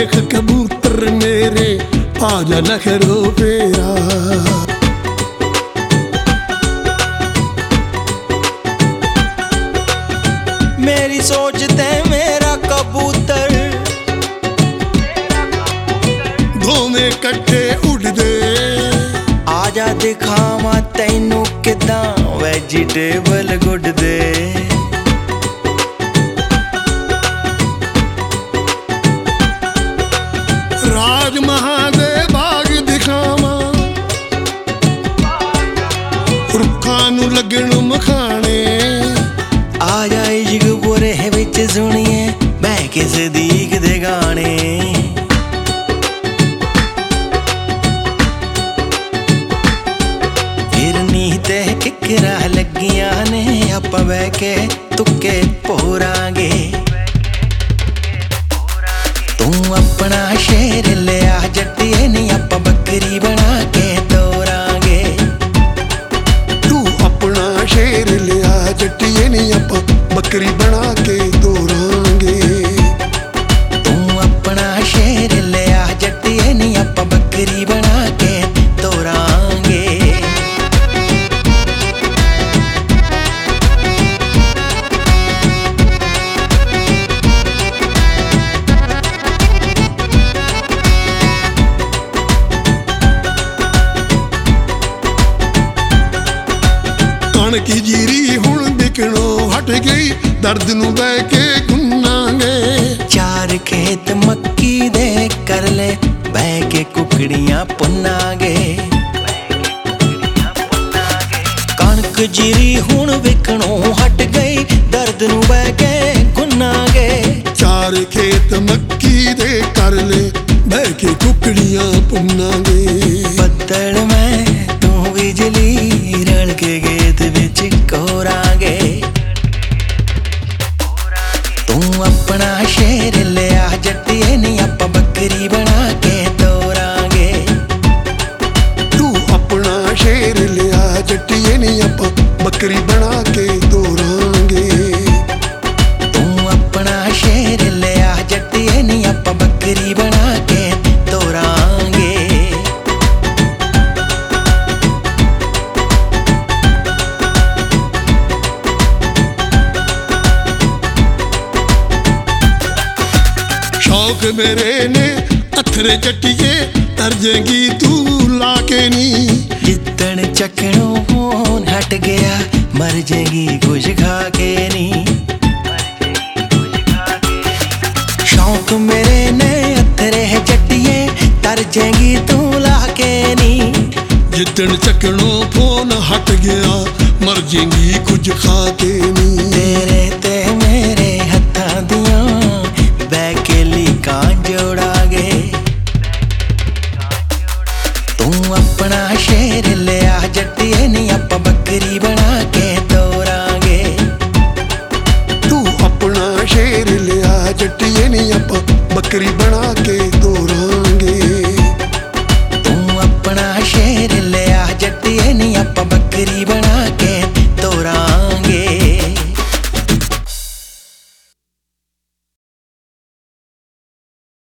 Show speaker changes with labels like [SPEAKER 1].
[SPEAKER 1] देख कबूतर मेरे आजा नखरो फेरा।
[SPEAKER 2] मेरी सोच ते मेरा कबूतर
[SPEAKER 1] दोवें कट्ठे उड़दे।
[SPEAKER 2] आजा दिखावा तैनू किदां वेजिटेबल गुड्डदे।
[SPEAKER 1] राज महादे बाग दिखावा रुखां नू लगण मखाने।
[SPEAKER 2] आजा इश्क बुरे विच सुनिए मैं किस दीक दे गाने। फिरनी ते किकरा लगियां ने आपां बह के तुक्के पोरांगे। तू अपना शेर लिया जट्टिए नी आपां बकरी बना के तोरांगे।
[SPEAKER 1] तू अपना शेर लिया जट्टिए नी आपां बकरी बना के तोरांगे।
[SPEAKER 2] तू अपना शेर लिया जट्टिए नी आपां बकरी बना के तोरांगे।
[SPEAKER 1] कणक जीरी हुण बिकणों हट गई दर्द नू बह के गुन्नांगे।
[SPEAKER 2] चार खेत मक्की दे कर ले बह के कुकड़ियां पुन्नांगे। कणक जीरी हुण बिकणों हट गई दर्द नू बह के गुन्नांगे।
[SPEAKER 1] चार खेत मक्की दे कर ले बह के कुकड़ियां पुन्नांगे।
[SPEAKER 2] बदल में तू बिजली रल के खेत विच कोरांगे। तू अपना शेर लिया जट्टिए नी आपां बकरी बना के तोरांगे।
[SPEAKER 1] तू अपना शेर लिया जट्टिए नी आपां बकरी बना के तोरांगे।
[SPEAKER 2] तू अपना शेर लिया जट्टिए नी आपां बकरी बना के तोरांगे।
[SPEAKER 1] शौक मेरे ने अथरे जट्टिए तरजेंगी तू लाके नी।
[SPEAKER 2] जिद्दन चकणों फोन हट गया मर जाएगी कुछ खा के नी। शौक मेरे ने अथरे जट्टिए तर जाएगी तू लाके नी।
[SPEAKER 1] जिद्दन चकणों फोन हट गया मर जेंगी कुछ खा के नी।
[SPEAKER 2] तेरे ते